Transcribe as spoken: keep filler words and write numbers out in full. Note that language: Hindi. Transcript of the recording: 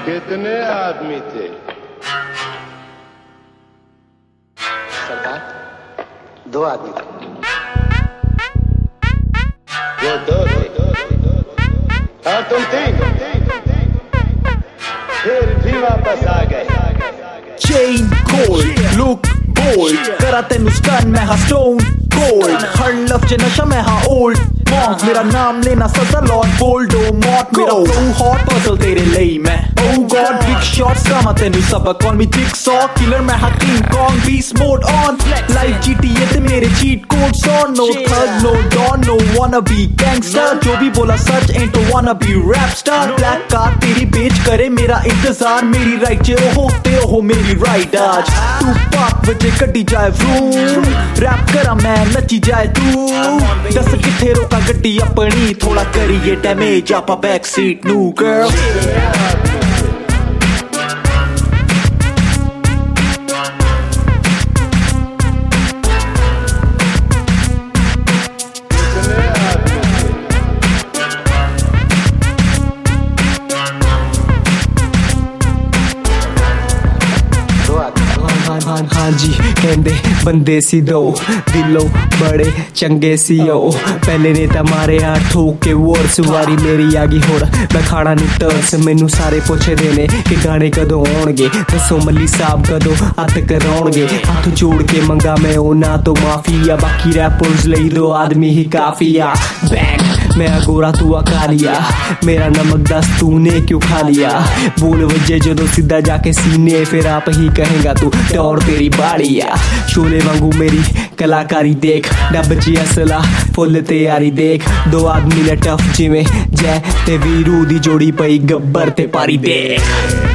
कितने आदमी थे? सरकार, दो आदमी थे। वो दो थे और तुम तीन, फिर भी वापस आ गए। Chain cold, look bold, करा तेनू स्टन मैं हाँ stone cold, हर लफ्ज़ च नशा मैं हाँ old monk, मेरा नाम लेना सजा लॉर्ड बोल्डो मॉट, मेरा flow hot puzzle तेरे लिए मैं oh god big shots का मैं तेनू सबक call me jigsaw killer मैं हाँ king kong beast mode on life G T A ते मेरे cheat codes on no thug no don no wannabe gangster, जो भी बोला सच ain't a wannabe rap star, black car तेरी बेच करे मेरा इंतजार, मेरी राइट चे ओहो ते ओहो मेरी राइट आज तू पाक बजे कटी जाए vroom रैप करा मैं नची जाए तू दस किथे रोका गड्डी अपनी थोड़ा करिए डैमेज आपा बैक सीट नू गर्ल हाँ हाँ जी कहंदे बंदे सी दो दिलों बड़े चंगे सी ओ पहले ने तमारे हाथ ठोक के वोर सुवारी मेरी आगी होड़ मैं खाना नहीं टर्स मैनू सारे पूछे देने कि गाने कदों आउणगे दसो मल्ली साहब कदों हथ कराउणगे हाथ जोड़ के मंगा मैं ओ ना तो माफी या बाकी रैपर्स लई दो आदमी ही काफी आ बैक मैं अगोरा तू अकालिया मेरा नमक दस तूने क्यों खा लिया बोल वजे जदों सीधा जाके सीने फिर आप ही कहेगा तू टौर तेरी बाड़िया शोले वांगू मेरी कलाकारी देख डब ची असला फुल तैयारी देख दो आदमी ने टफ जिवें जय ते वीरू दी जोड़ी पई गब्बर ते पारी देख।